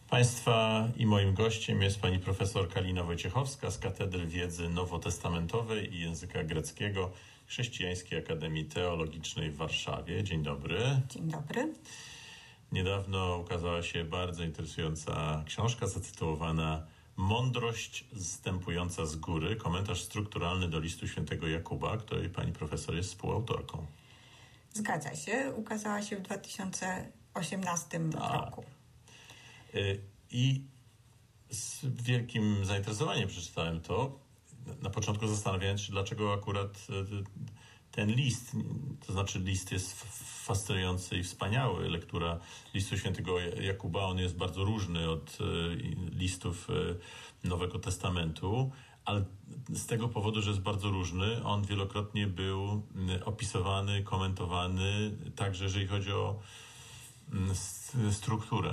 Państwa i moim gościem jest pani profesor Kalina Wojciechowska z Katedry Wiedzy Nowotestamentowej i Języka Greckiego Chrześcijańskiej Akademii Teologicznej w Warszawie. Dzień dobry. Dzień dobry. Niedawno ukazała się bardzo interesująca książka zatytułowana Mądrość zstępująca z góry. Komentarz strukturalny do listu świętego Jakuba, której pani profesor jest współautorką. Zgadza się. Ukazała się w 2018 roku. I z wielkim zainteresowaniem przeczytałem to. Na początku zastanawiając się, dlaczego akurat ten list, to znaczy list jest fascynujący i wspaniały. Lektura listu świętego Jakuba, on jest bardzo różny od listów Nowego Testamentu, ale z tego powodu, że jest bardzo różny, on wielokrotnie był opisywany, komentowany, także jeżeli chodzi o strukturę.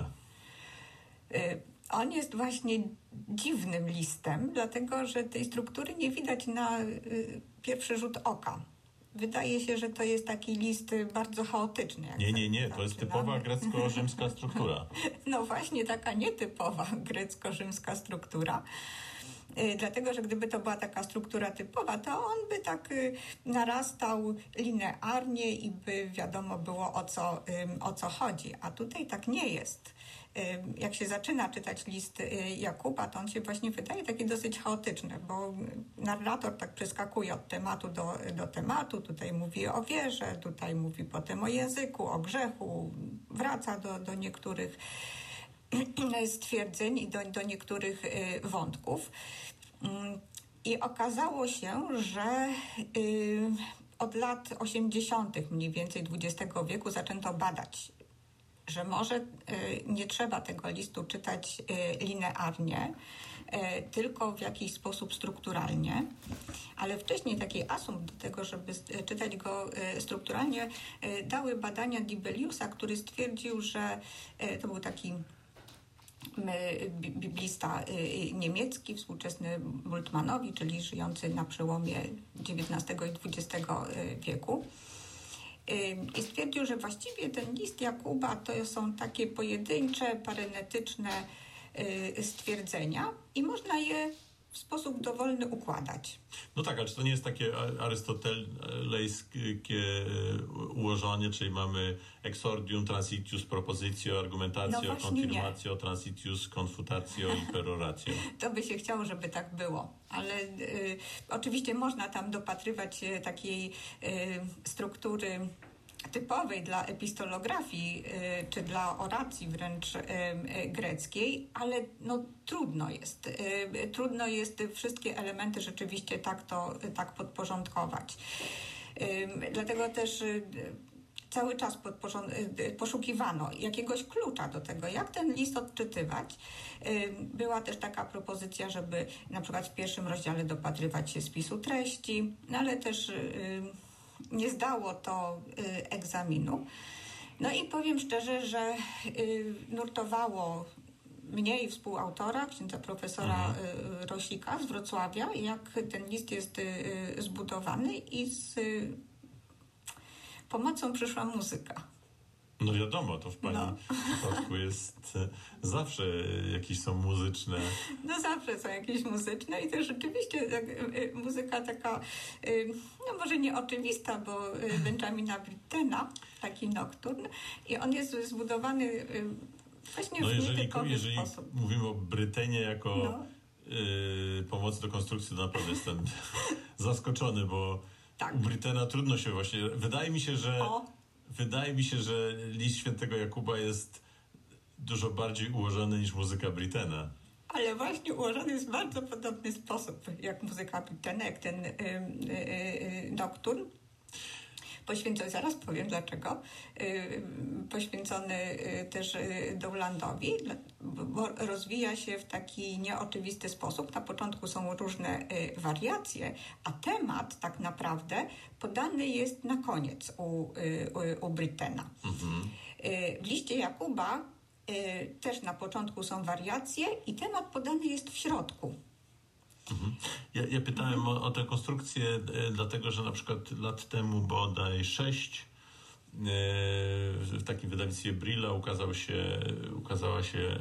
On jest właśnie dziwnym listem, dlatego że tej struktury nie widać na pierwszy rzut oka. Wydaje się, że to jest taki list bardzo chaotyczny. Nie, to jest typowa grecko-rzymska struktura. No właśnie, taka nietypowa grecko-rzymska struktura. Dlatego, że gdyby to była taka struktura typowa, to on by tak narastał linearnie i by wiadomo było o co chodzi. A tutaj tak nie jest. Jak się zaczyna czytać list Jakuba, to on się właśnie wydaje taki dosyć chaotyczny, bo narrator tak przeskakuje od tematu do tematu. Tutaj mówi o wierze, tutaj mówi potem o języku, o grzechu, wraca do niektórych stwierdzeń i do niektórych wątków. I okazało się, że od lat 80. mniej więcej XX wieku zaczęto badać, że może nie trzeba tego listu czytać linearnie, tylko w jakiś sposób strukturalnie, ale wcześniej taki asumpt do tego, żeby czytać go strukturalnie, dały badania Dibeliusa, który stwierdził, że to był taki biblista niemiecki, współczesny Bultmannowi, czyli żyjący na przełomie XIX i XX wieku. I stwierdził, że właściwie ten list Jakuba to są takie pojedyncze, parenetyczne stwierdzenia i można je w sposób dowolny układać. No tak, ale czy to nie jest takie arystotelejskie ułożenie, czyli mamy exordium, transitius, propositio, argumentatio, continuatio, transitius, confutatio i peroratio. To by się chciało, żeby tak było, ale oczywiście można tam dopatrywać takiej struktury typowej dla epistolografii czy dla oracji wręcz greckiej, ale trudno jest wszystkie elementy rzeczywiście tak podporządkować. Dlatego też cały czas poszukiwano jakiegoś klucza do tego, jak ten list odczytywać. Była też taka propozycja, żeby na przykład w pierwszym rozdziale dopatrywać się spisu treści, no ale też nie zdało to egzaminu. No i powiem szczerze, że nurtowało mnie i współautora, księdza profesora Rosika z Wrocławia, jak ten list jest zbudowany i z pomocą przyszła muzyka. No wiadomo, to w pani przypadku jest zawsze jakieś są muzyczne. No zawsze są jakieś muzyczne i też rzeczywiście muzyka taka, no może nie oczywista, bo Benjamina Brittena, taki nokturn, i on jest zbudowany właśnie w nietypowy sposób. Jeżeli mówimy o Brytenie jako pomocy do konstrukcji, to naprawdę jestem zaskoczony, bo tak. U Brittena trudno się właśnie... Wydaje mi się, że list świętego Jakuba jest dużo bardziej ułożony niż muzyka Brittena. Ale właśnie ułożony jest w bardzo podobny sposób jak muzyka Brittena, jak ten nokturn. Poświęcony, zaraz powiem dlaczego, poświęcony też Dowlandowi, bo rozwija się w taki nieoczywisty sposób. Na początku są różne wariacje, a temat tak naprawdę podany jest na koniec u Brittena. W liście Jakuba też na początku są wariacje i temat podany jest w środku. Ja pytałem o tę konstrukcję, dlatego że na przykład lat temu bodaj 6 w takim wydawnictwie Brilla ukazała się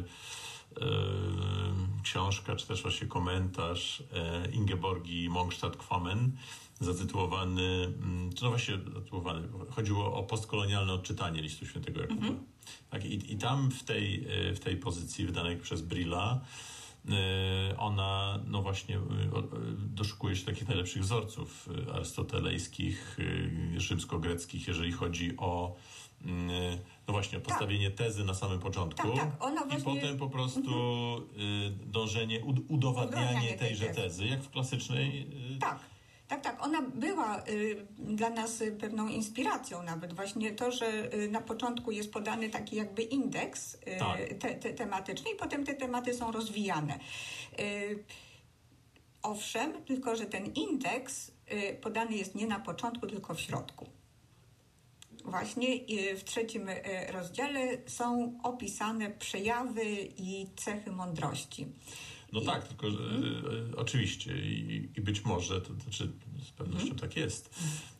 książka, czy też właśnie komentarz Ingeborgi Mongstad-Kwammen zatytułowany, chodziło o postkolonialne odczytanie listu świętego Jakuba. Tak, i tam w tej pozycji wydanej przez Brilla ona właśnie doszukuje się takich najlepszych wzorców arystotelejskich, rzymsko-greckich, jeżeli chodzi o o postawienie tezy na samym początku i potem po prostu dążenie, udowadnianie tejże tezy, jak w klasycznej... Tak. Ona była dla nas pewną inspiracją nawet. Właśnie to, że na początku jest podany taki jakby indeks tematyczny i potem te tematy są rozwijane. Owszem, tylko że ten indeks podany jest nie na początku, tylko w środku. Właśnie w 3 rozdziale są opisane przejawy i cechy mądrości. Tak, tylko że oczywiście i być może, to znaczy z pewnością tak jest,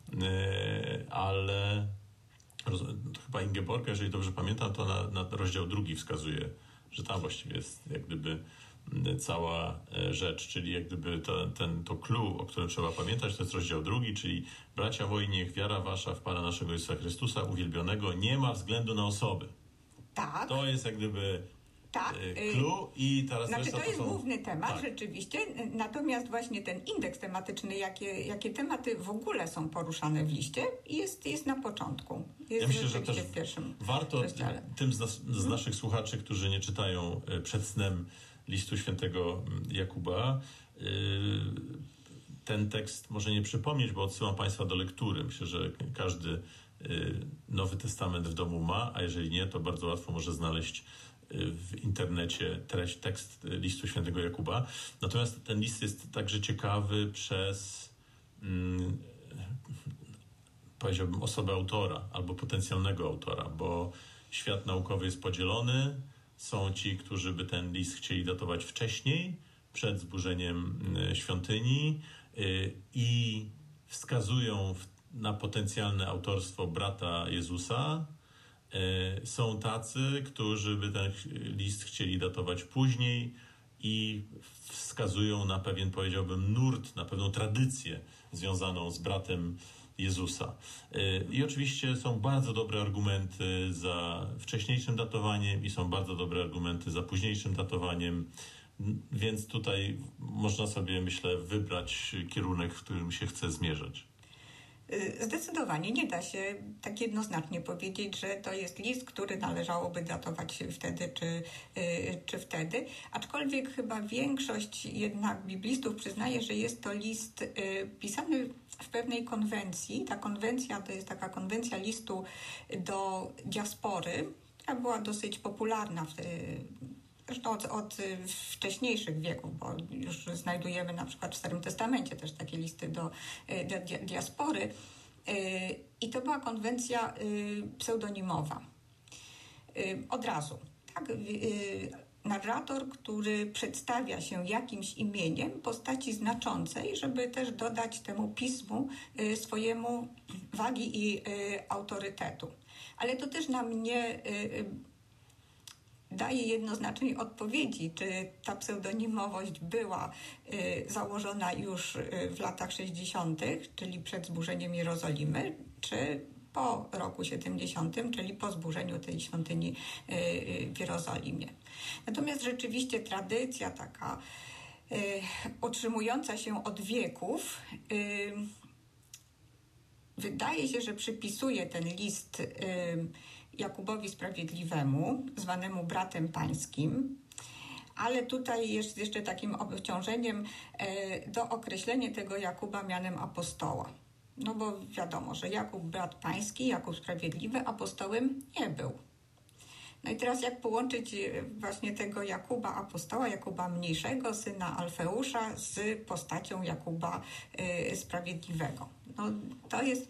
ale chyba Ingeborga, jeżeli dobrze pamiętam, to na rozdział 2 wskazuje, że tam właściwie jest jak gdyby cała rzecz, czyli jak gdyby to clue, o którym trzeba pamiętać, to jest rozdział 2, czyli bracia moi, niech wiara wasza w Pana naszego Jezusa Chrystusa uwielbionego nie ma względu na osoby. Tak. To jest jak gdyby clue i teraz to jest główny temat, rzeczywiście. Natomiast właśnie ten indeks tematyczny, jakie tematy w ogóle są poruszane w liście, jest na początku. Ja myślę, że też warto tym z naszych słuchaczy, którzy nie czytają przed snem listu świętego Jakuba, ten tekst może nie przypomnieć, bo odsyłam Państwa do lektury. Myślę, że każdy Nowy Testament w domu ma, a jeżeli nie, to bardzo łatwo może znaleźć w internecie tekst listu świętego Jakuba. Natomiast ten list jest także ciekawy przez powiedziałbym osobę autora albo potencjalnego autora, bo świat naukowy jest podzielony. Są ci, którzy by ten list chcieli datować wcześniej, przed zburzeniem świątyni i wskazują na potencjalne autorstwo brata Jezusa. Są tacy, którzy by ten list chcieli datować później i wskazują na pewien, powiedziałbym, nurt, na pewną tradycję związaną z bratem Jezusa. I oczywiście są bardzo dobre argumenty za wcześniejszym datowaniem i są bardzo dobre argumenty za późniejszym datowaniem, więc tutaj można sobie, myślę, wybrać kierunek, w którym się chce zmierzać. Zdecydowanie nie da się tak jednoznacznie powiedzieć, że to jest list, który należałoby datować wtedy czy wtedy, aczkolwiek chyba większość jednak biblistów przyznaje, że jest to list pisany w pewnej konwencji. Ta konwencja to jest taka konwencja listu do diaspory, która była dosyć popularna zresztą od wcześniejszych wieków, bo już znajdujemy na przykład w Starym Testamencie też takie listy do diaspory. I to była konwencja pseudonimowa. Od razu. Tak? Narrator, który przedstawia się jakimś imieniem postaci znaczącej, żeby też dodać temu pismu swojemu wagi i autorytetu. Ale to też nam nie daje jednoznacznej odpowiedzi, czy ta pseudonimowość była założona już w latach 60., czyli przed zburzeniem Jerozolimy, czy po roku 70., czyli po zburzeniu tej świątyni w Jerozolimie. Natomiast rzeczywiście tradycja taka utrzymująca się od wieków wydaje się, że przypisuje ten list Jakubowi Sprawiedliwemu, zwanemu bratem pańskim, ale tutaj jest jeszcze takim obciążeniem do określenia tego Jakuba mianem apostoła. No bo wiadomo, że Jakub brat pański, Jakub Sprawiedliwy apostołem nie był. No i teraz jak połączyć właśnie tego Jakuba apostoła, Jakuba mniejszego, syna Alfeusza z postacią Jakuba Sprawiedliwego? No to jest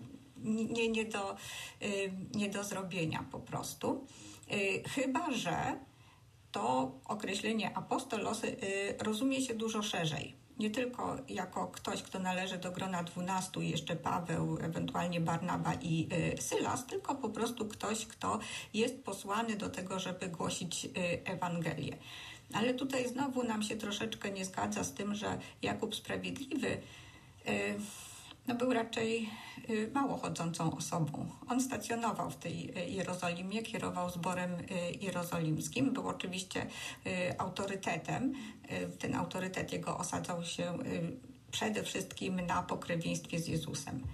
nie do zrobienia po prostu. Chyba że to określenie apostolos rozumie się dużo szerzej. nie tylko jako ktoś, kto należy do grona 12, jeszcze Paweł, ewentualnie Barnaba i Sylas, tylko po prostu ktoś, kto jest posłany do tego, żeby głosić Ewangelię. Ale tutaj znowu nam się troszeczkę nie zgadza z tym, że Jakub Sprawiedliwy był raczej mało chodzącą osobą. On stacjonował w tej Jerozolimie, kierował zborem jerozolimskim, był oczywiście autorytetem. Ten autorytet jego osadzał się przede wszystkim na pokrewieństwie z Jezusem.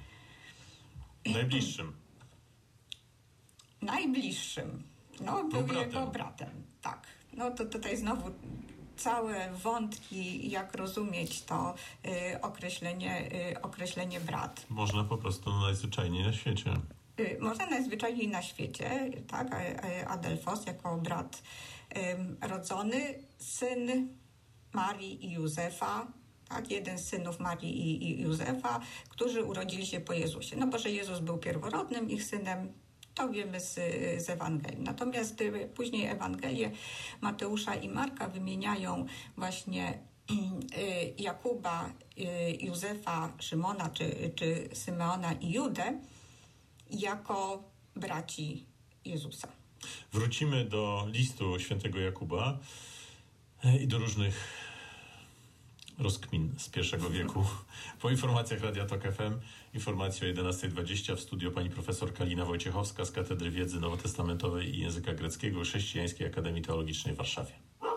Najbliższym. Był jego bratem. Tak. To tutaj znowu całe wątki, jak rozumieć to określenie brat. Można po prostu najzwyczajniej na świecie. Można najzwyczajniej na świecie, tak, Adelfos jako brat rodzony, syn Marii i Józefa, tak, jeden z synów Marii i Józefa, którzy urodzili się po Jezusie. Bo że Jezus był pierworodnym ich synem, to wiemy z Ewangelii. Natomiast później Ewangelie Mateusza i Marka wymieniają właśnie Jakuba, Józefa, Szymona czy Symeona i Judę jako braci Jezusa. Wrócimy do listu świętego Jakuba i do różnych rozkmin z I wieku. Po informacjach Radia Tok FM, informacji o 11:20 w studio pani profesor Kalina Wojciechowska z Katedry Wiedzy Nowotestamentowej i Języka Greckiego Chrześcijańskiej Akademii Teologicznej w Warszawie.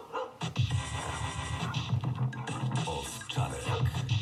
Owczarek.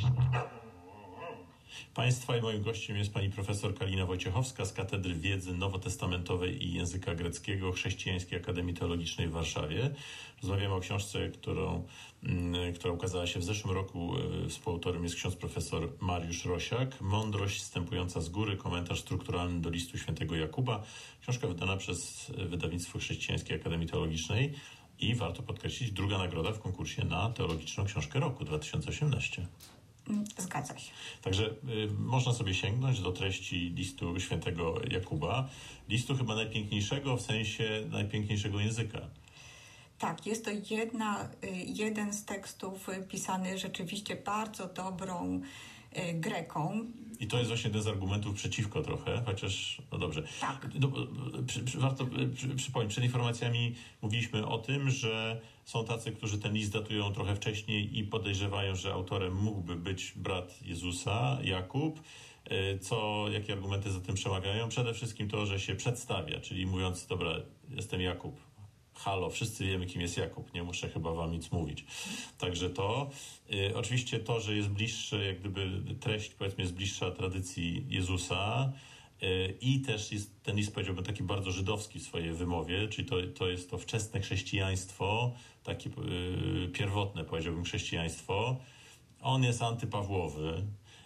Państwa i moim gościem jest pani profesor Kalina Wojciechowska z Katedry Wiedzy Nowotestamentowej i Języka Greckiego Chrześcijańskiej Akademii Teologicznej w Warszawie. Rozmawiamy o książce, która ukazała się w zeszłym roku. Współautorem jest ksiądz profesor Mariusz Rosiak. Mądrość zstępująca z góry, komentarz strukturalny do listu świętego Jakuba. Książka wydana przez wydawnictwo Chrześcijańskiej Akademii Teologicznej i warto podkreślić, druga nagroda w konkursie na Teologiczną Książkę Roku 2018. Zgadza się. Także można sobie sięgnąć do treści listu świętego Jakuba. Listu chyba najpiękniejszego w sensie najpiękniejszego języka. Tak, jest to jeden z tekstów pisany rzeczywiście bardzo dobrą Greką. I to jest właśnie jeden z argumentów przeciwko trochę, chociaż, no dobrze. Tak. Warto przypomnieć, przed informacjami mówiliśmy o tym, że są tacy, którzy ten list datują trochę wcześniej i podejrzewają, że autorem mógłby być brat Jezusa, Jakub. Jakie argumenty za tym przemawiają? Przede wszystkim to, że się przedstawia, czyli mówiąc, dobra, jestem Jakub. Halo, wszyscy wiemy, kim jest Jakub, nie muszę chyba wam nic mówić. Także to, oczywiście to, że jest bliższe, jak gdyby treść, powiedzmy, jest bliższa tradycji Jezusa i też jest ten list, powiedziałbym, taki bardzo żydowski w swojej wymowie, czyli to jest to wczesne chrześcijaństwo, takie pierwotne, powiedziałbym, chrześcijaństwo. On jest antypawłowy.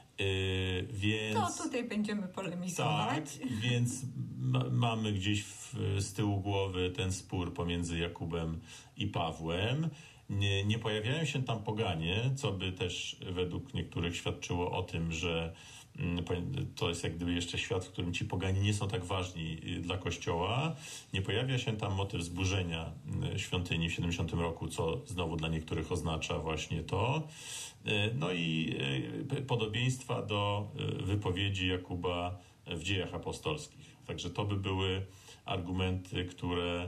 Więc to tutaj będziemy polemizować. Tak, więc mamy gdzieś z tyłu głowy ten spór pomiędzy Jakubem i Pawłem. Nie pojawiają się tam poganie, co by też według niektórych świadczyło o tym, że to jest jak gdyby jeszcze świat, w którym ci pogani nie są tak ważni dla Kościoła. Nie pojawia się tam motyw zburzenia świątyni w 70 roku, co znowu dla niektórych oznacza właśnie to. No i podobieństwa do wypowiedzi Jakuba w Dziejach Apostolskich. Także to by były argumenty, które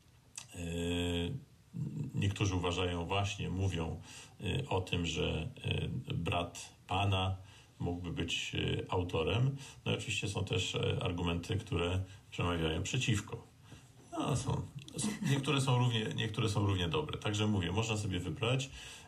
niektórzy uważają właśnie, mówią o tym, że brat Pana mógłby być autorem. No i oczywiście są też argumenty, które przemawiają przeciwko. No, niektóre są równie dobre. Także mówię, można sobie wybrać.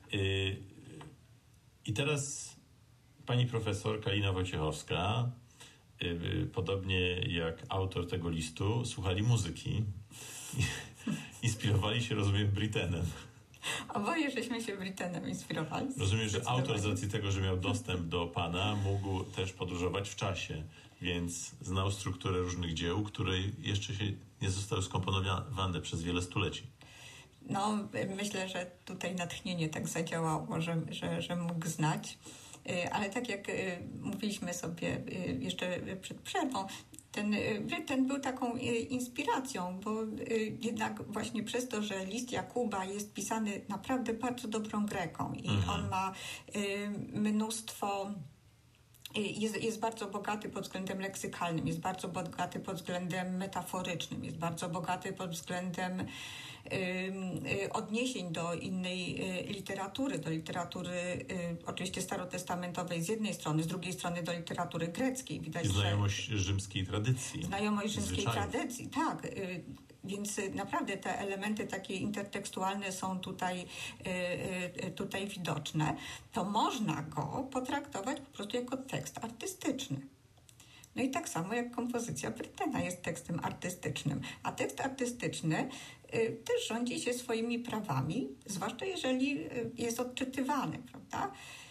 I teraz pani profesor Kalina Wojciechowska, podobnie jak autor tego listu, słuchali muzyki. Inspirowali się, rozumiem, Britenem. Oboje żeśmy się Britenem inspirowali. Rozumiem, że autor z racji tego, że miał dostęp do Pana, mógł też podróżować w czasie, więc znał strukturę różnych dzieł, które jeszcze się nie zostały skomponowane przez wiele stuleci. No, myślę, że tutaj natchnienie tak zadziałało, że mógł znać. Ale tak jak mówiliśmy sobie jeszcze przed przerwą, Ten był taką inspiracją, bo jednak właśnie przez to, że list Jakuba jest pisany naprawdę bardzo dobrą greką i on ma mnóstwo... Jest bardzo bogaty pod względem leksykalnym, jest bardzo bogaty pod względem metaforycznym, jest bardzo bogaty pod względem odniesień do innej literatury, do literatury oczywiście starotestamentowej z jednej strony, z drugiej strony do literatury greckiej. Widać, i znajomość rzymskiej tradycji. Znajomość rzymskiej zwyczajów. tradycji, tak. Więc naprawdę te elementy takie intertekstualne są tutaj widoczne. To można go potraktować po prostu jako tekst artystyczny. No i tak samo jak kompozycja Brytena jest tekstem artystycznym. A tekst artystyczny też rządzi się swoimi prawami, zwłaszcza jeżeli jest odczytywany, prawda?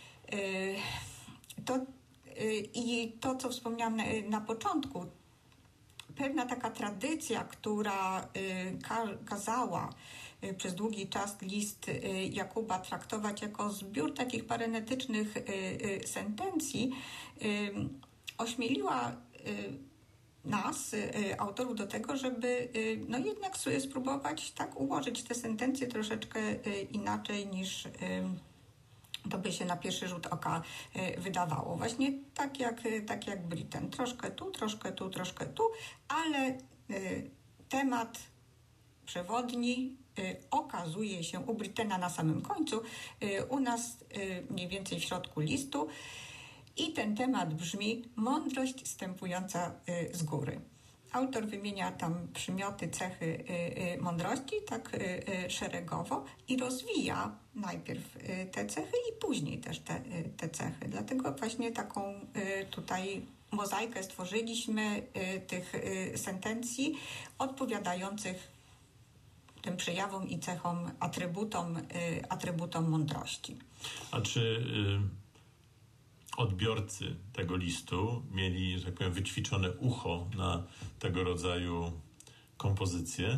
I to, co wspomniałam na początku, pewna taka tradycja, która kazała przez długi czas list Jakuba traktować jako zbiór takich parenetycznych sentencji, ośmieliła nas, autorów, do tego, żeby no jednak spróbować tak ułożyć te sentencje troszeczkę inaczej niż to by się na pierwszy rzut oka wydawało. Właśnie tak jak Britten. Troszkę tu, troszkę tu, troszkę tu, ale temat przewodni okazuje się u Brittena na samym końcu, u nas mniej więcej w środku listu. I ten temat brzmi: mądrość stępująca z góry. Autor wymienia tam przymioty, cechy mądrości, tak szeregowo, i rozwija najpierw te cechy i później też te cechy. Dlatego właśnie taką tutaj mozaikę stworzyliśmy tych sentencji odpowiadających tym przejawom i cechom, atrybutom mądrości. A czy odbiorcy tego listu mieli, że tak powiem, wyćwiczone ucho na tego rodzaju kompozycje?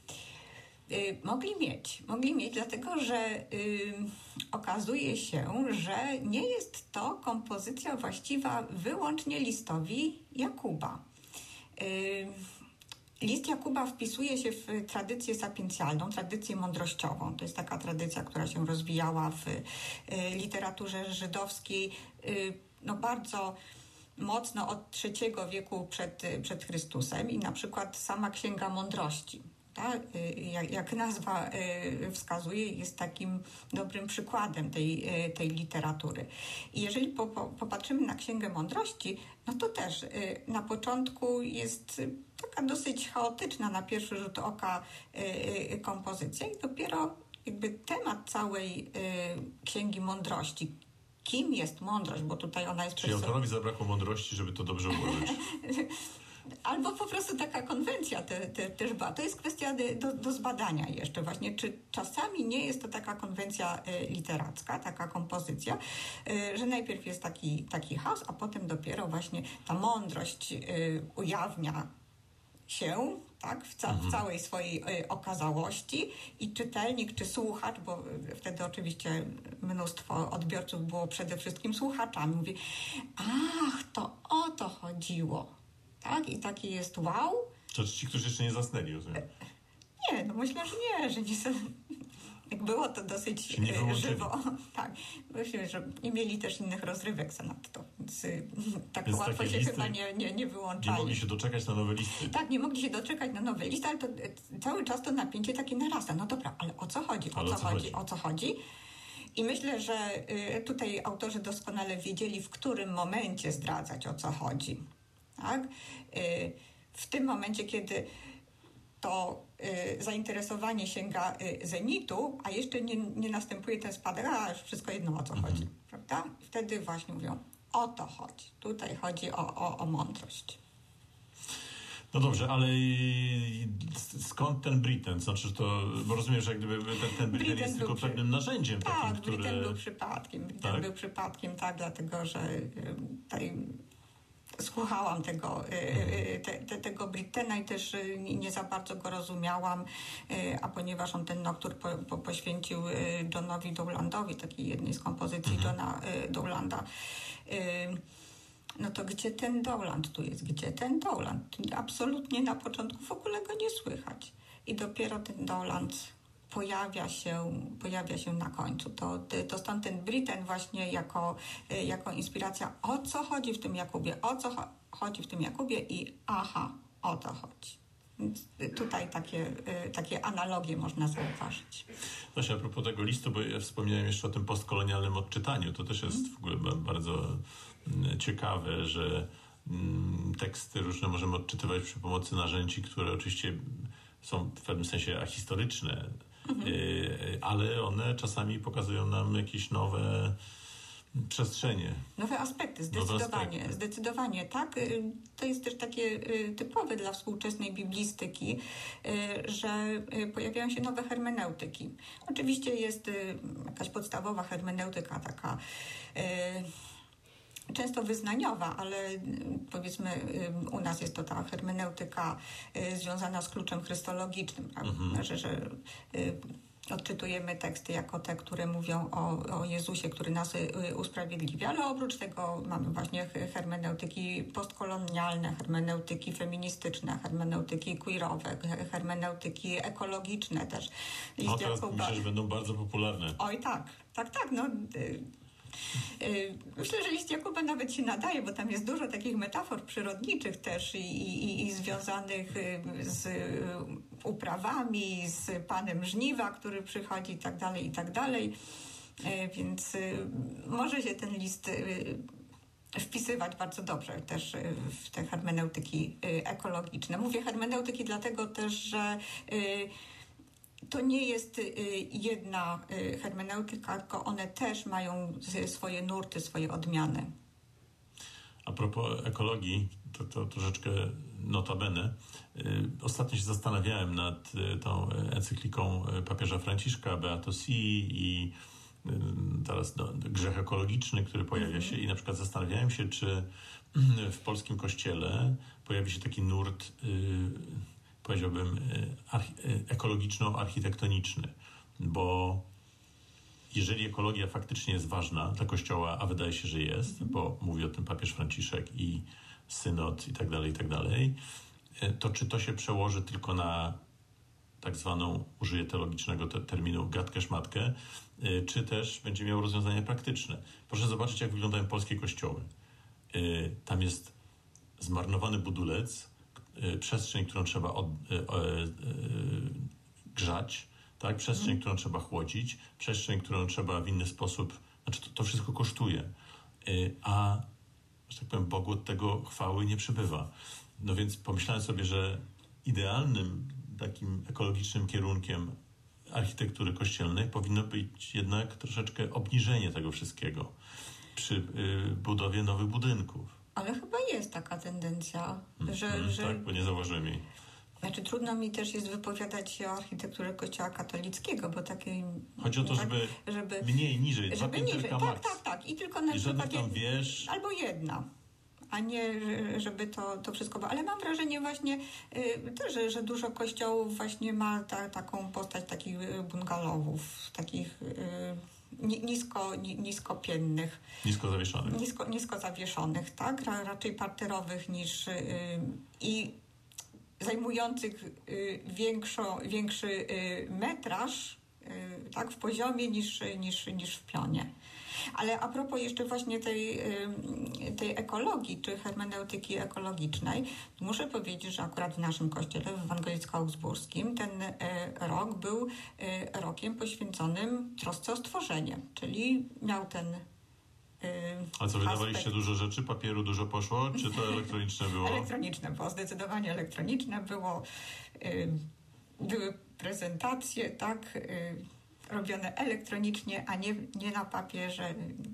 Mogli mieć, dlatego że okazuje się, że nie jest to kompozycja właściwa wyłącznie listowi Jakuba. List Jakuba wpisuje się w tradycję sapiencjalną, tradycję mądrościową. To jest taka tradycja, która się rozwijała w literaturze żydowskiej no bardzo mocno od III wieku przed Chrystusem i na przykład sama Księga Mądrości, tak? Jak nazwa wskazuje, jest takim dobrym przykładem tej literatury. I jeżeli popatrzymy na Księgę Mądrości, no to też na początku jest taka dosyć chaotyczna na pierwszy rzut oka kompozycja i dopiero jakby temat całej Księgi Mądrości, kim jest mądrość, bo tutaj ona jest... Czyli autorowi zabrakło mądrości, żeby to dobrze ułożyć. Albo po prostu taka konwencja też była. To jest kwestia do zbadania jeszcze właśnie, czy czasami nie jest to taka konwencja literacka, taka kompozycja, że najpierw jest taki chaos, a potem dopiero właśnie ta mądrość ujawnia się, tak, w całej swojej okazałości i czytelnik czy słuchacz, bo wtedy oczywiście mnóstwo odbiorców było przede wszystkim słuchaczami, mówi: ach, to o to chodziło. Tak? I taki jest wow. To ci, którzy jeszcze nie zasnęli, rozumiem? Nie, no myślę, że nie są... Jak było to dosyć żywo. Tak. Myślę, że nie mieli też innych rozrywek zanadto. Więc tak więc łatwo się chyba nie wyłączali. Nie mogli się doczekać na nowe listy. Tak, nie mogli się doczekać na nowe listy, ale to cały czas to napięcie takie narasta. No dobra, ale o co chodzi? O co chodzi? I myślę, że tutaj autorzy doskonale wiedzieli, w którym momencie zdradzać, o co chodzi. Tak? W tym momencie, kiedy to zainteresowanie sięga zenitu, a jeszcze nie następuje ten spadek, a już wszystko jedno, o co chodzi. Prawda? Wtedy właśnie mówią: o to chodzi. Tutaj chodzi o mądrość. No dobrze, ale skąd ten Britten? Znaczy to, bo rozumiem, że jak gdyby ten Britten jest tylko pewnym narzędziem takim, które... Britten był przypadkiem. Był przypadkiem, tak, dlatego, że tutaj słuchałam tego Brittena i też nie za bardzo go rozumiałam, a ponieważ on ten noktur poświęcił Johnowi Dowlandowi, takiej jednej z kompozycji Johna Dowlanda, no to gdzie ten Doland tu jest? Gdzie ten Doland? Absolutnie na początku w ogóle go nie słychać. I dopiero ten Doland pojawia się na końcu. To stąd ten Britten właśnie jako inspiracja, o co chodzi w tym Jakubie, o co chodzi w tym Jakubie i aha, o to chodzi. Więc tutaj takie analogie można zauważyć. Właśnie a propos tego listu, bo ja wspomniałem jeszcze o tym postkolonialnym odczytaniu, to też jest w ogóle bardzo ciekawe, że teksty różne możemy odczytywać przy pomocy narzędzi, które oczywiście są w pewnym sensie ahistoryczne, ale one czasami pokazują nam jakieś nowe przestrzenie. Nowe aspekty, zdecydowanie, tak. To jest też takie typowe dla współczesnej biblistyki, że pojawiają się nowe hermeneutyki. Oczywiście jest jakaś podstawowa hermeneutyka taka często wyznaniowa, ale powiedzmy u nas jest to ta hermeneutyka związana z kluczem chrystologicznym, że odczytujemy teksty jako te, które mówią o Jezusie, który nas usprawiedliwia, ale oprócz tego mamy właśnie hermeneutyki postkolonialne, hermeneutyki feministyczne, hermeneutyki queerowe, hermeneutyki ekologiczne też. Teraz myślę, że będą bardzo popularne. Oj tak. No, myślę, że list Jakuba nawet się nadaje, bo tam jest dużo takich metafor przyrodniczych też i związanych z uprawami, z Panem Żniwa, który przychodzi i tak dalej. Więc może się ten list wpisywać bardzo dobrze też w te hermeneutyki ekologiczne. Mówię hermeneutyki dlatego też, że to nie jest jedna hermeneutyka, tylko one też mają swoje nurty, swoje odmiany. A propos ekologii, to troszeczkę notabene. Ostatnio się zastanawiałem nad tą encykliką papieża Franciszka Beato Si i teraz grzech ekologiczny, który pojawia się i na przykład zastanawiałem się, czy w polskim kościele pojawi się taki nurt powiedziałbym, ekologiczno-architektoniczny, bo jeżeli ekologia faktycznie jest ważna dla Kościoła, a wydaje się, że jest, bo mówi o tym papież Franciszek i synod i tak dalej, to czy to się przełoży tylko na tak zwaną, użyję teologicznego terminu, gadkę-szmatkę, czy też będzie miało rozwiązania praktyczne. Proszę zobaczyć, jak wyglądają polskie kościoły. Tam jest zmarnowany budulec, przestrzeń, którą trzeba grzać, tak? Przestrzeń, którą trzeba chłodzić, przestrzeń, którą trzeba w inny sposób... Znaczy to wszystko kosztuje, a że tak powiem, Bogu od tego chwały nie przybywa. No więc pomyślałem sobie, że idealnym takim ekologicznym kierunkiem architektury kościelnej powinno być jednak troszeczkę obniżenie tego wszystkiego przy budowie nowych budynków. Ale chyba jest taka tendencja, że... Tak, bo nie zauważyłem jej. Znaczy trudno mi też jest wypowiadać się o architekturze Kościoła katolickiego, bo takiej... Chodzi o to, żeby mniej, niżej, dwa pięterka max. Tak. I tylko na przykład tam wież... albo jedna, a nie żeby to wszystko było. Ale mam wrażenie właśnie też, że dużo kościołów właśnie ma taką postać takich bungalowów, takich... niskopiennych. Nisko zawieszonych, tak? Raczej parterowych niż i zajmujących większy metraż, tak, w poziomie niż w pionie. Ale a propos jeszcze właśnie tej ekologii, czy hermeneutyki ekologicznej, muszę powiedzieć, że akurat w naszym kościele, w ewangelicko-augsburskim, ten rok był rokiem poświęconym trosce o stworzenie, czyli miał ten A co, wydawaliście dużo rzeczy? Papieru dużo poszło? Czy to elektroniczne było? Elektroniczne było, zdecydowanie elektroniczne było. Były prezentacje, tak, robione elektronicznie, a nie na papierze.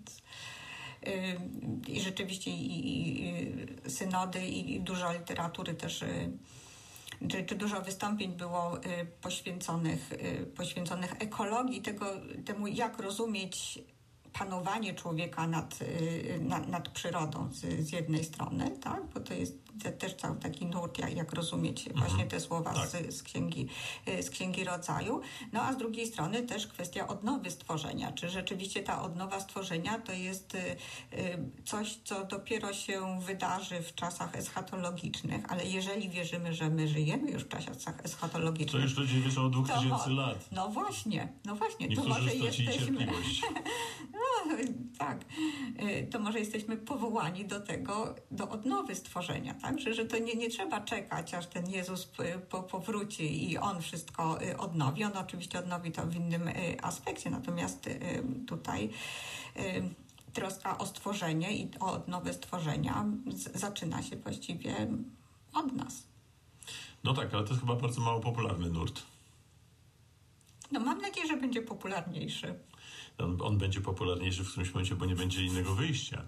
I rzeczywiście i synody, i dużo literatury też, czy dużo wystąpień było poświęconych ekologii, temu jak rozumieć panowanie człowieka nad przyrodą z jednej strony, tak? Bo to jest też cały taki nurt, jak rozumieć właśnie te słowa tak. z Księgi Rodzaju. No a z drugiej strony też kwestia odnowy stworzenia. Czy rzeczywiście ta odnowa stworzenia to jest coś, co dopiero się wydarzy w czasach eschatologicznych, ale jeżeli wierzymy, że my żyjemy już w czasach eschatologicznych... To już ludzie wiedzą od 2000 lat. No właśnie. Niektórzy to może stracili cierpliwość. No, tak. To może jesteśmy powołani do odnowy stworzenia, tak? Że to nie trzeba czekać, aż ten Jezus powróci i On wszystko odnowi. On oczywiście odnowi to w innym aspekcie, natomiast tutaj troska o stworzenie i o odnowę stworzenia zaczyna się właściwie od nas. No tak, ale to jest chyba bardzo mało popularny nurt. No mam nadzieję, że będzie popularniejszy. On będzie popularniejszy w którymś momencie, bo nie będzie innego wyjścia.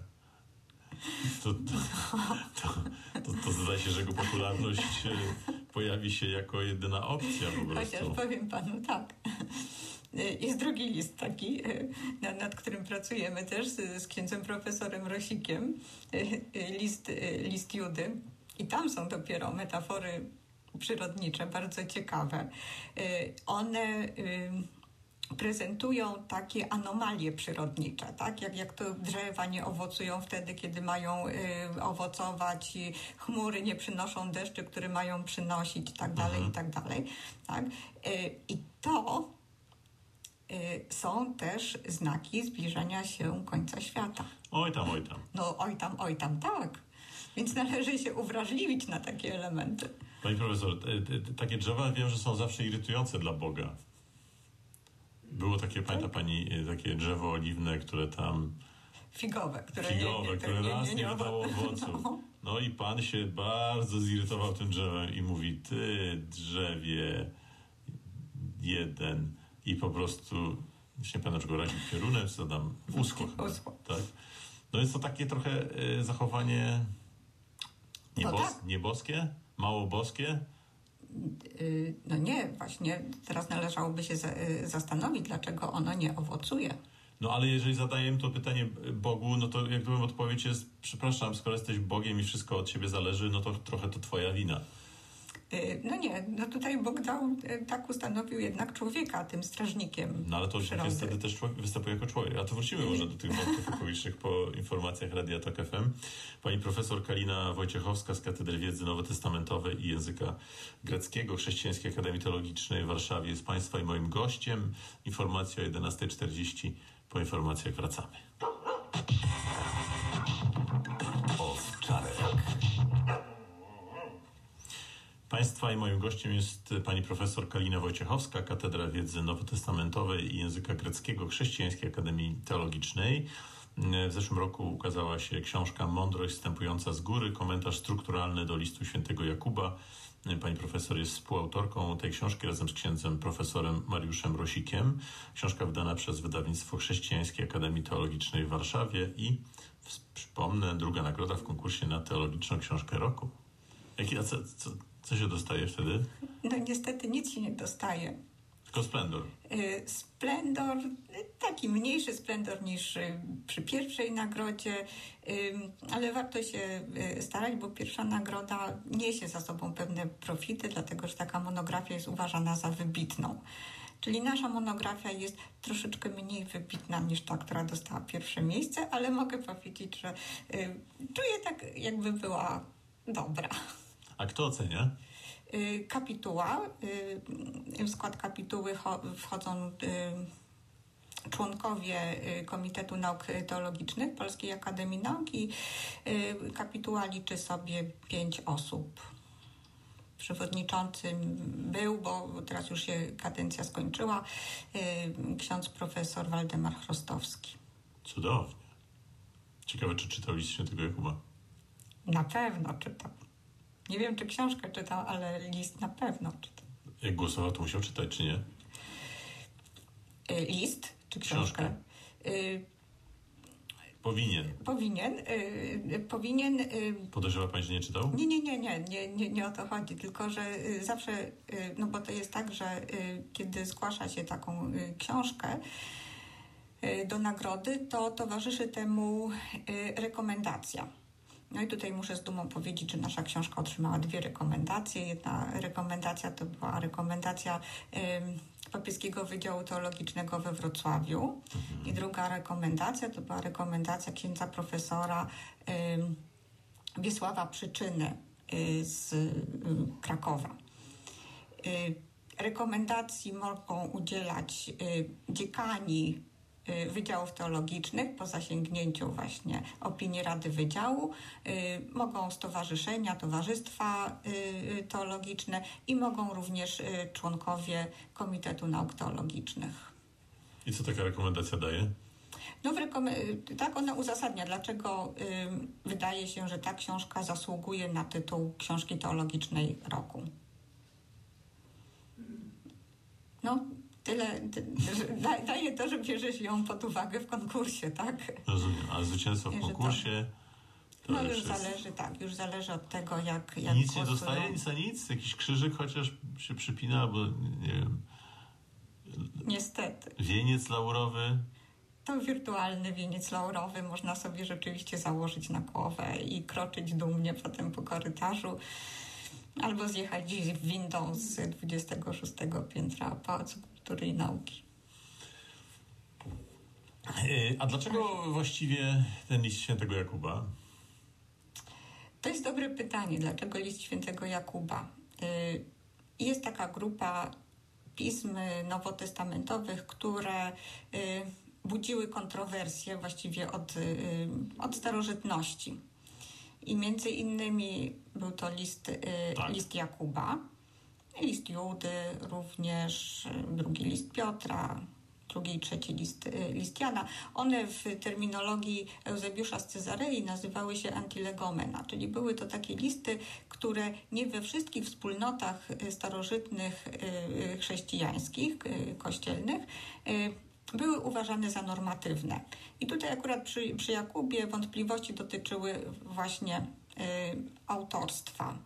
To zdaje się, że jego popularność pojawi się jako jedyna opcja po prostu. Chociaż powiem panu tak. Jest drugi list taki, nad którym pracujemy też z księdzem profesorem Rosikiem. List Judy. I tam są dopiero metafory przyrodnicze, bardzo ciekawe. One prezentują takie anomalie przyrodnicze, tak? Jak to drzewa nie owocują wtedy, kiedy mają owocować, i chmury nie przynoszą deszczy, które mają przynosić, i tak dalej, i tak dalej. Tak? I to są też znaki zbliżania się końca świata. Oj tam, oj tam. No oj tam, tak. Więc należy się uwrażliwić na takie elementy. Pani profesor, takie drzewa wiem, że są zawsze irytujące dla Boga. Było takie, pamięta pani, takie drzewo oliwne, które tam... Figowe, które raz nie wydało owocu. No i Pan się bardzo zirytował tym drzewem i mówi, ty drzewie jeden. I po prostu, już nie pamiętam, czego raził piorunem, co tam uschło chyba. Tak? No jest to takie trochę zachowanie nieboskie, mało boskie. No nie, właśnie teraz należałoby się zastanowić, dlaczego ono nie owocuje. No ale jeżeli zadaję to pytanie Bogu, no to jak gdybym odpowiedź jest, przepraszam, skoro jesteś Bogiem i wszystko od ciebie zależy, no to trochę to twoja wina. No nie, no tutaj Bóg tak ustanowił jednak człowieka tym strażnikiem. No ale to już jest wtedy też człowiek, występuje jako człowiek. A to wrócimy może do tych wątków okolicznych po informacjach Radia Tok FM. Pani profesor Kalina Wojciechowska z Katedry Wiedzy Nowotestamentowej i Języka Greckiego Chrześcijańskiej Akademii Teologicznej w Warszawie jest Państwa i moim gościem. Informacja o 11:40. Po informacjach wracamy. Owczarek. Państwa i moim gościem jest pani profesor Kalina Wojciechowska, Katedra Wiedzy Nowotestamentowej i Języka Greckiego Chrześcijańskiej Akademii Teologicznej. W zeszłym roku ukazała się książka Mądrość wstępująca z góry, komentarz strukturalny do listu świętego Jakuba. Pani profesor jest współautorką tej książki razem z księdzem profesorem Mariuszem Rosikiem. Książka wydana przez wydawnictwo Chrześcijańskiej Akademii Teologicznej w Warszawie i, przypomnę, druga nagroda w konkursie na teologiczną książkę roku. Co się dostaje wtedy? No niestety nic się nie dostaje. Tylko splendor. Splendor, taki mniejszy splendor niż przy pierwszej nagrodzie, ale warto się starać, bo pierwsza nagroda niesie za sobą pewne profity, dlatego że taka monografia jest uważana za wybitną. Czyli nasza monografia jest troszeczkę mniej wybitna niż ta, która dostała pierwsze miejsce, ale mogę powiedzieć, że czuję tak, jakby była dobra. A kto ocenia? Kapituła. W skład kapituły wchodzą członkowie Komitetu Nauk Teologicznych Polskiej Akademii Nauk i kapituła liczy sobie 5 osób. Przewodniczącym był, bo teraz już się kadencja skończyła, ksiądz profesor Waldemar Chrostowski. Cudownie. Ciekawe, czy czytał list świętego Jakuba? Na pewno czytał. Nie wiem, czy książkę czytał, ale list na pewno czytał. Jak głosował, to musiał czytać, czy nie? List czy książkę? Powinien. Powinien. Podejrzewa pani, że nie czytał? Nie o to chodzi, tylko że zawsze, no bo to jest tak, że kiedy zgłasza się taką książkę, do nagrody, to towarzyszy temu rekomendacja. No i tutaj muszę z dumą powiedzieć, że nasza książka otrzymała 2 rekomendacje. Jedna rekomendacja to była rekomendacja Papieskiego Wydziału Teologicznego we Wrocławiu i druga rekomendacja to była rekomendacja księdza profesora Wiesława Przyczyny z Krakowa. Rekomendacji mogą udzielać dziekani wydziałów teologicznych po zasięgnięciu właśnie opinii Rady Wydziału. Mogą stowarzyszenia, towarzystwa teologiczne i mogą również członkowie Komitetu Nauk Teologicznych. I co taka rekomendacja daje? No, tak, ona uzasadnia, dlaczego wydaje się, że ta książka zasługuje na tytuł książki teologicznej roku. No, tyle. Daje to, że bierzesz ją pod uwagę w konkursie, tak? Rozumiem, a zwycięstwo w konkursie... To no już zależy, tak, już zależy od tego, jak nic głosują. Nie dostaje, nic a nic? Jakiś krzyżyk chociaż się przypina, albo nie wiem... Niestety. Wieniec laurowy? To wirtualny wieniec laurowy można sobie rzeczywiście założyć na głowę i kroczyć dumnie potem po korytarzu albo zjechać windą z 26 piętra Pałacu Kultury i Nauki. A dlaczego właściwie ten list świętego Jakuba? To jest dobre pytanie. Dlaczego list świętego Jakuba? Jest taka grupa pism nowotestamentowych, które budziły kontrowersje właściwie od starożytności. I między innymi był to list Jakuba, list Judy, również drugi list Piotra, drugi i trzeci list Jana. One w terminologii Eusebiusza z Cezarei nazywały się antilegomena, czyli były to takie listy, które nie we wszystkich wspólnotach starożytnych chrześcijańskich, kościelnych, były uważane za normatywne. I tutaj akurat przy Jakubie wątpliwości dotyczyły właśnie autorstwa.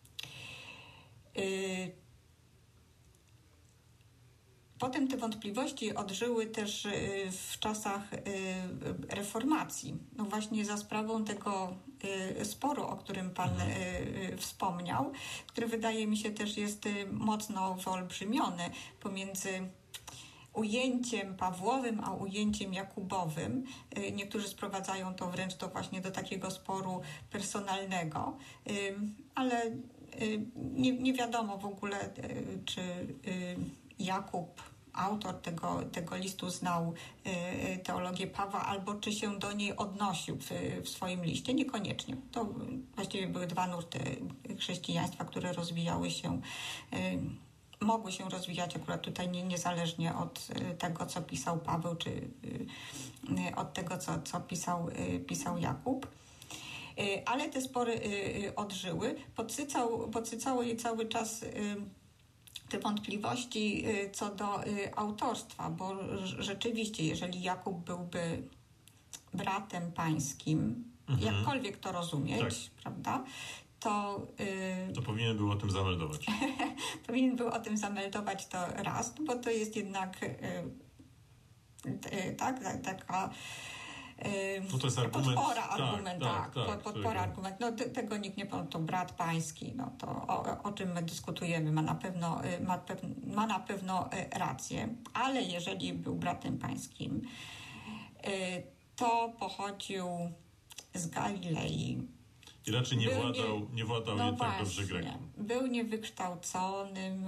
Potem te wątpliwości odżyły też w czasach reformacji. No właśnie za sprawą tego sporu, o którym Pan wspomniał, który wydaje mi się też jest mocno wyolbrzymiony pomiędzy ujęciem Pawłowym, a ujęciem Jakubowym. Niektórzy sprowadzają to wręcz właśnie do takiego sporu personalnego, ale nie wiadomo w ogóle, czy Jakub, autor tego listu, znał teologię Pawła, albo czy się do niej odnosił w swoim liście. Niekoniecznie. To właściwie były 2 nurty chrześcijaństwa, które rozwijały się, mogły się rozwijać akurat tutaj niezależnie od tego, co pisał Paweł, czy od tego, co pisał Jakub. Ale te spory odżyły. Podsycało je cały czas te wątpliwości co do autorstwa, bo rzeczywiście, jeżeli Jakub byłby bratem pańskim, jakkolwiek to rozumieć, prawda, to powinien był o tym zameldować. Powinien był o tym zameldować to raz, bo to jest jednak taka no to jest argument. Podpora argument. No tego nikt nie powie, to brat pański, no to o czym my dyskutujemy, ma na pewno rację, ale jeżeli był bratem pańskim, to pochodził z Galilei. I raczej nie władał no jednak dobrze grekiem. Był niewykształconym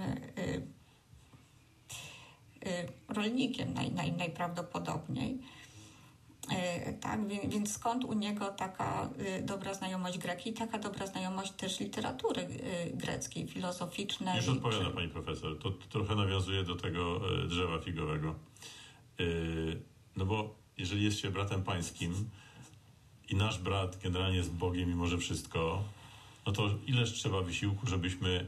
rolnikiem najprawdopodobniej. Tak, więc skąd u niego taka dobra znajomość greki i taka dobra znajomość też literatury greckiej, filozoficznej? Już odpowiada pani profesor. To trochę nawiązuje do tego drzewa figowego. No bo jeżeli jest się bratem pańskim i nasz brat generalnie jest Bogiem i może wszystko, no to ileż trzeba wysiłku, żebyśmy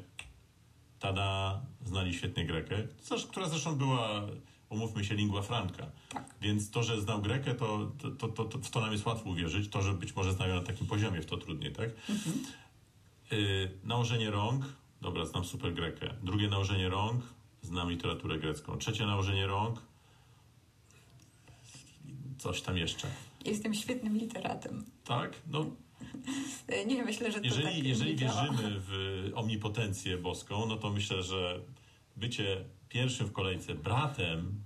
znali świetnie Grekę, która zresztą była, umówmy się, lingua franca. Tak. Więc to, że znał Grekę, w to nam jest łatwo uwierzyć. To, że być może znał ją na takim poziomie, w to trudniej, tak? Nałożenie rąk, dobra, znam super Grekę. Drugie nałożenie rąk, znam literaturę grecką. Trzecie nałożenie rąk, coś tam jeszcze. Jestem świetnym literatem. Tak? No, Nie, myślę, że to jeżeli wierzymy w omnipotencję boską, no to myślę, że bycie pierwszym w kolejce bratem...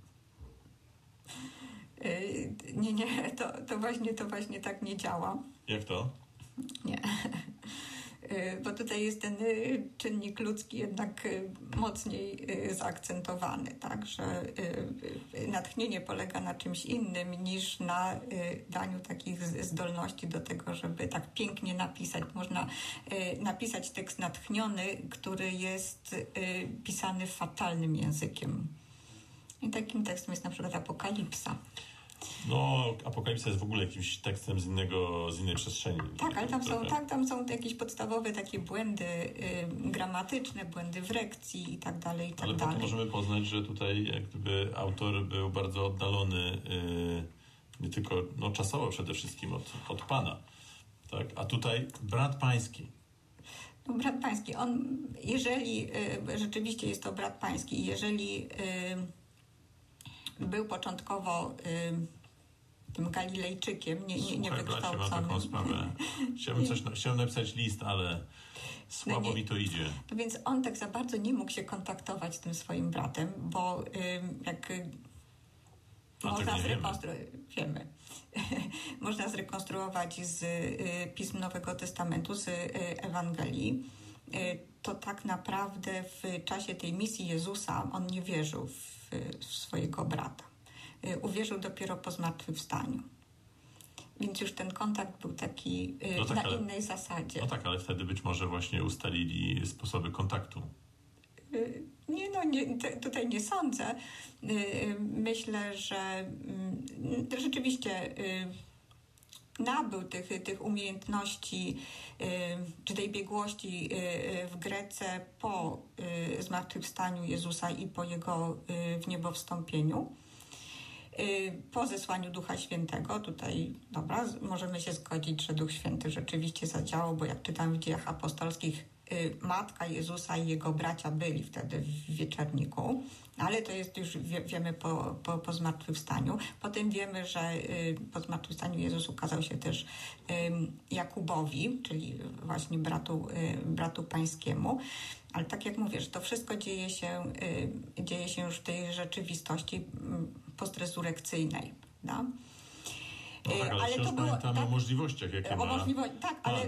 Nie, to właśnie tak nie działa. Jak to? Nie. Bo tutaj jest ten czynnik ludzki jednak mocniej zaakcentowany, tak, że natchnienie polega na czymś innym niż na daniu takich zdolności do tego, żeby tak pięknie napisać. Można napisać tekst natchniony, który jest pisany fatalnym językiem. I takim tekstem jest na przykład Apokalipsa. No, Apokalipsa jest w ogóle jakimś tekstem z innej przestrzeni. Tak, ale tam są jakieś podstawowe takie błędy gramatyczne, błędy w rekcji i tak dalej, i tak dalej. Ale potem możemy poznać, że tutaj jak gdyby autor był bardzo oddalony nie tylko czasowo przede wszystkim od Pana. Tak? A tutaj brat pański. No, brat pański, jeżeli rzeczywiście jest to brat pański, jeżeli był początkowo tym Galilejczykiem, nie wykształconym. Mam taką sprawę. Chciałem napisać list, ale słabo mi to idzie. No więc on tak za bardzo nie mógł się kontaktować z tym swoim bratem, bo jak można wiemy. Można zrekonstruować z pism Nowego Testamentu, z Ewangelii, to tak naprawdę w czasie tej misji Jezusa on nie wierzył w swojego brata. Uwierzył dopiero po zmartwychwstaniu. Więc już ten kontakt był taki innej zasadzie. No tak, ale wtedy być może właśnie ustalili sposoby kontaktu. Tutaj nie sądzę. Myślę, że rzeczywiście nabył tych umiejętności czy tej biegłości w Grece po zmartwychwstaniu Jezusa i po Jego wniebowstąpieniu. Po zesłaniu Ducha Świętego, tutaj możemy się zgodzić, że Duch Święty rzeczywiście zadziałał, bo jak czytam w Dziejach Apostolskich, matka Jezusa i jego bracia byli wtedy w wieczerniku, ale to jest już, wiemy, po zmartwychwstaniu. Potem wiemy, że po zmartwychwstaniu Jezus ukazał się też Jakubowi, czyli właśnie bratu pańskiemu. Ale tak jak mówisz, to wszystko dzieje się już w tej rzeczywistości postrezurekcyjnej, prawda? No tak, ale wciąż pamiętamy o możliwościach, jakie ma tak, ale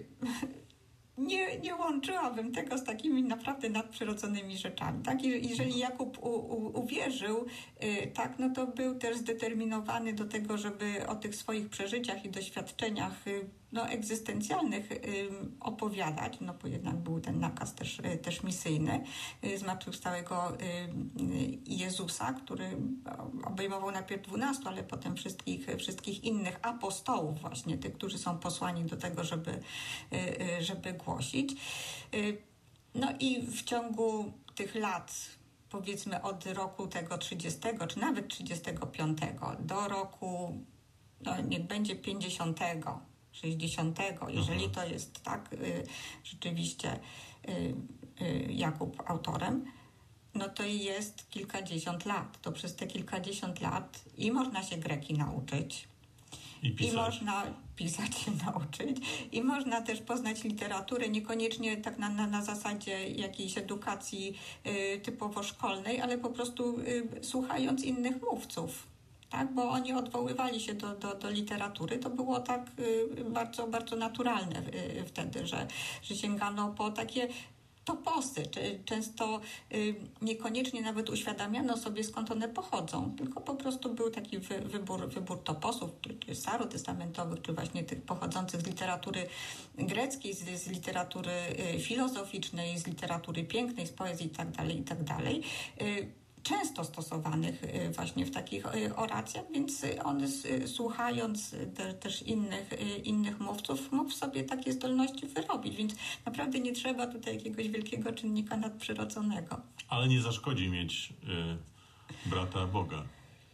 nie łączyłabym tego z takimi naprawdę nadprzyrodzonymi rzeczami. Tak? Jeżeli Jakub uwierzył, tak, no to był też zdeterminowany do tego, żeby o tych swoich przeżyciach i doświadczeniach egzystencjalnych opowiadać, no bo jednak był ten nakaz też misyjny zmartwychwstałego Jezusa, który obejmował najpierw 12, ale potem wszystkich innych apostołów właśnie, tych, którzy są posłani do tego, żeby głosić. No i w ciągu tych lat, powiedzmy od roku tego 30, czy nawet 35 do roku, niech będzie 50, 60, jeżeli to jest tak rzeczywiście Jakub autorem, no to jest kilkadziesiąt lat. To przez te kilkadziesiąt lat i można się greki nauczyć, i można pisać się nauczyć, i można też poznać literaturę, niekoniecznie tak na zasadzie jakiejś edukacji typowo szkolnej, ale po prostu słuchając innych mówców. Tak, bo oni odwoływali się do literatury. To było tak bardzo, bardzo naturalne wtedy, że sięgano po takie toposy. Często niekoniecznie nawet uświadamiano sobie, skąd one pochodzą, tylko po prostu był taki wybór toposów, czy starotestamentowych, czy właśnie tych pochodzących z literatury greckiej, z literatury filozoficznej, z literatury pięknej, z poezji itd. Często stosowanych właśnie w takich oracjach, więc on słuchając też innych mówców mógł sobie takie zdolności wyrobić, więc naprawdę nie trzeba tutaj jakiegoś wielkiego czynnika nadprzyrodzonego. Ale nie zaszkodzi mieć brata Boga.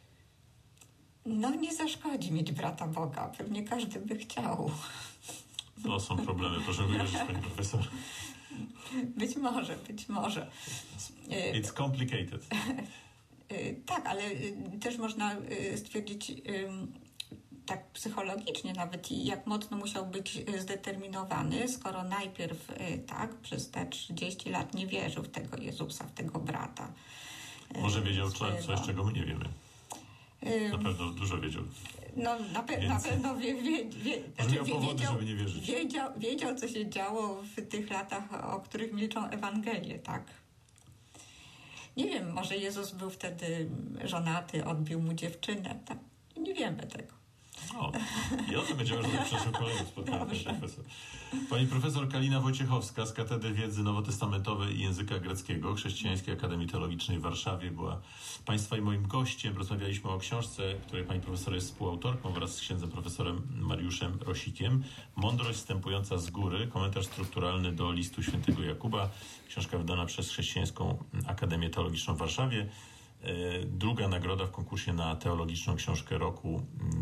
No nie zaszkodzi mieć brata Boga, pewnie każdy by chciał. To są problemy, proszę wierzyć, pani profesor. Być może. It's complicated. Tak, ale też można stwierdzić tak psychologicznie nawet, jak mocno musiał być zdeterminowany, skoro najpierw tak przez te 30 lat nie wierzył w tego Jezusa, w tego brata. Może wiedział coś, czego my nie wiemy. Na pewno dużo wiedział. No na pewno powody, żeby nie wierzyć. Wiedział, co się działo w tych latach, o których milczą Ewangelie, tak? Nie wiem, może Jezus był wtedy żonaty, odbił mu dziewczynę, tak? Nie wiemy tego. O, i o tym będziemy rozmawiać w przyszłym kolejnym spotkaniu. Pani profesor Kalina Wojciechowska z Katedry Wiedzy Nowotestamentowej i Języka Greckiego Chrześcijańskiej Akademii Teologicznej w Warszawie była Państwa i moim gościem. Rozmawialiśmy o książce, której pani profesor jest współautorką wraz z księdzem profesorem Mariuszem Rosikiem. Mądrość wstępująca z góry, komentarz strukturalny do listu świętego Jakuba. Książka wydana przez Chrześcijańską Akademię Teologiczną w Warszawie. Druga nagroda w konkursie na teologiczną książkę roku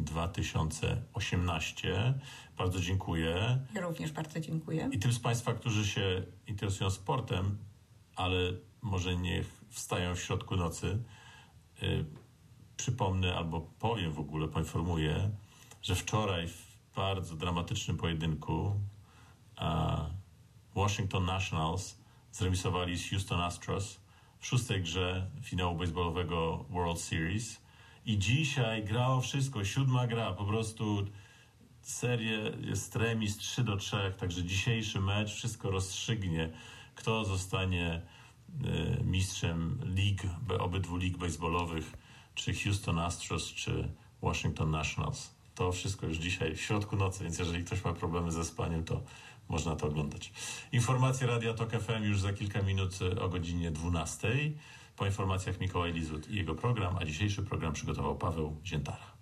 2018. Bardzo dziękuję. Ja również bardzo dziękuję. I tym z Państwa, którzy się interesują sportem, ale może nie wstają w środku nocy, przypomnę albo powiem w ogóle, poinformuję, że wczoraj w bardzo dramatycznym pojedynku Washington Nationals zremisowali z Houston Astros w 6. grze finału baseballowego World Series i dzisiaj grało wszystko, 7. gra, po prostu seria jest remis 3-3, także dzisiejszy mecz wszystko rozstrzygnie, kto zostanie mistrzem obydwu lig baseballowych, czy Houston Astros, czy Washington Nationals. To wszystko już dzisiaj w środku nocy, więc jeżeli ktoś ma problemy ze spaniem, to można to oglądać. Informacje Radia Tok FM już za kilka minut o godzinie 12. Po informacjach Mikołaj Lizut i jego program, a dzisiejszy program przygotował Paweł Ziętara.